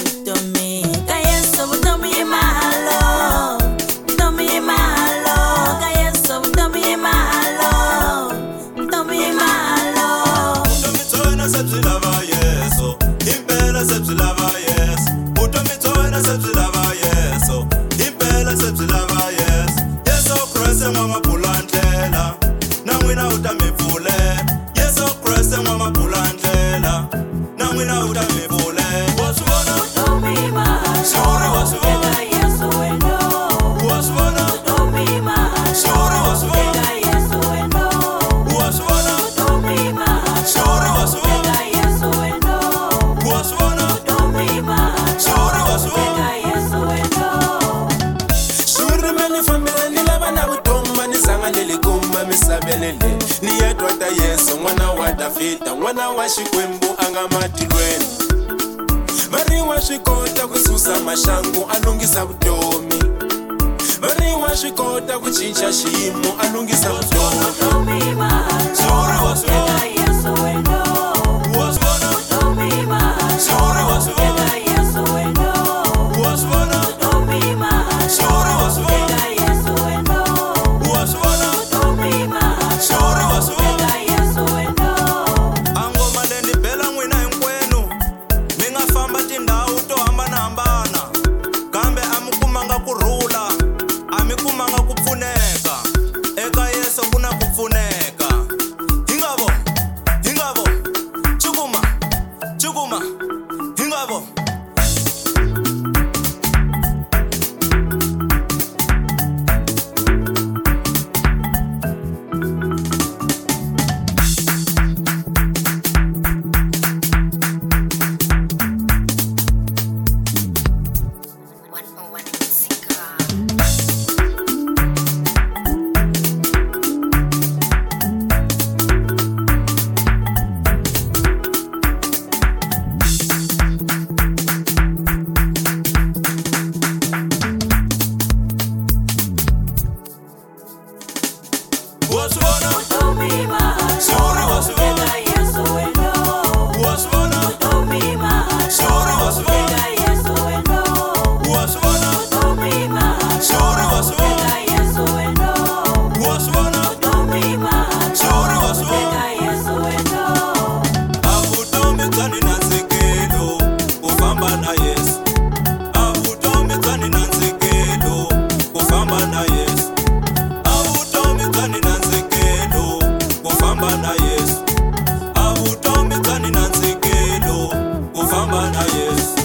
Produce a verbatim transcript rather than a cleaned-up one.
Tommy, kayeso Tommy mahalo, Tommy mahalo, kayeso Tommy mahalo, Tommy mahalo. Tommy toina sebzilava yeso, impela sebzilava yeso. Tommy toina sebzilava yeso, impela sebzilava yeso. Yeso Christ mama pulandlela, nangwina utamivule. Yeso Christ mama pulandlela, nangwina utamivule. Wasubona Tommy mahalo, Shuri wasubona kayeso wendo. Wasubona Tommy mahalo, Shuri wasubona kayeso wendo. Wasubona Tommy mahalo, Shuri wasubona kayeso wendo. Wasubona Tommy mahalo, Shuri wasubona kayeso wendo. Shuri mani famila nilava na vutomba nisanga nilikuma misabelele niyetwata Yesu mwana wa Davida mwana wa Xikwembu anga matilweni vari wa swi kota ku susa maxangu a lunghisa vutomi vari wa swi kota ku cinca xiyimo a lunghisa vutomi Tommy mahalo, Shuri wasubona kayeso wendo. Wasubona Tommy mahalo, Shuri wasubona kayeso wendo. Wasubona Tommy mahalo, Shuri wasubona kayeso wendo. Wasubona Tommy mahalo, Shuri wasubona kayeso wendo. Angoma lendi bela n'wina hinkwenu mi nga famba tindhawu to hambanahambana kambe a mi kumanga kurhula a mi kumanga ku pfuneka eka Yesu ku na ku pfuneka hi nga vo hi nga vo cukuma cukuma hi nga vo wasubona Tommy mahalo, Shuri wasubona kayeso wendo. wasubona Tommy mahalo, Shuri wasubona kayeso wendo. wasubona Tommy mahalo, Shuri wasubona kayeso wendo. wasubona Tommy mahalo, Shuri wasubona kayeso wendo. avutomi bya ni nandzikelo ku famba na Yesu avutomi bya ni nandzikelo ku famba na Yesu avutomi bya ni nandzikelo ku famba na Yesu avutomi bya ni nandzikelo ku famba na Yesu